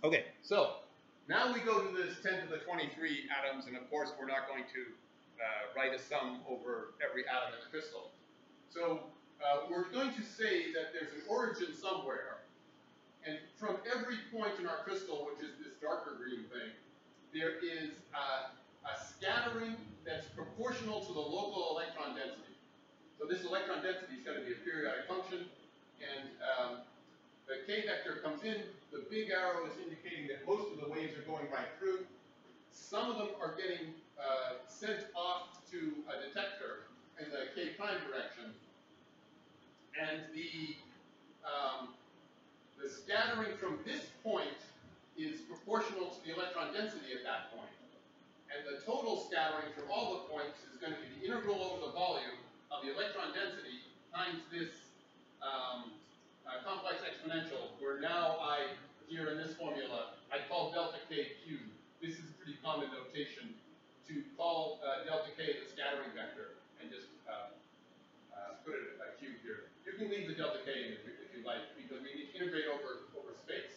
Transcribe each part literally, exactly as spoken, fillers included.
Okay, so now we go to this ten to the twenty-three atoms, and of course we're not going to uh, write a sum over every atom in the crystal. So uh, we're going to say that there's an origin somewhere, and from every point in our crystal, which is this darker green thing, there is a, a scattering that's proportional to the local electron density. So this electron density is going to be a periodic function, and um, the k vector comes in, the big arrow is indicating that most of the waves are going right through. Some of them are getting uh, sent off to a detector in the k prime direction, and the um, the scattering from this point is proportional to the electron density at that point. And the total scattering from all the points is going to be the integral over the volume of the electron density times this um, uh, complex exponential, where now I, here in this formula, I call delta k cubed. This is pretty common notation to call uh, delta k the scattering vector and just uh, uh, put it a cube here. You can leave the delta k in if, if you like, because we need to integrate over, over space.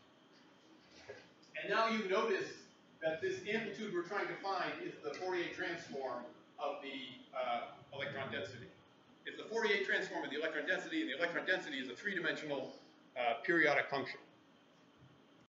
And now you notice that this amplitude we're trying to find is the Fourier transform of the uh, electron density. It's the Fourier transform of the electron density, and the electron density is a three-dimensional uh, periodic function.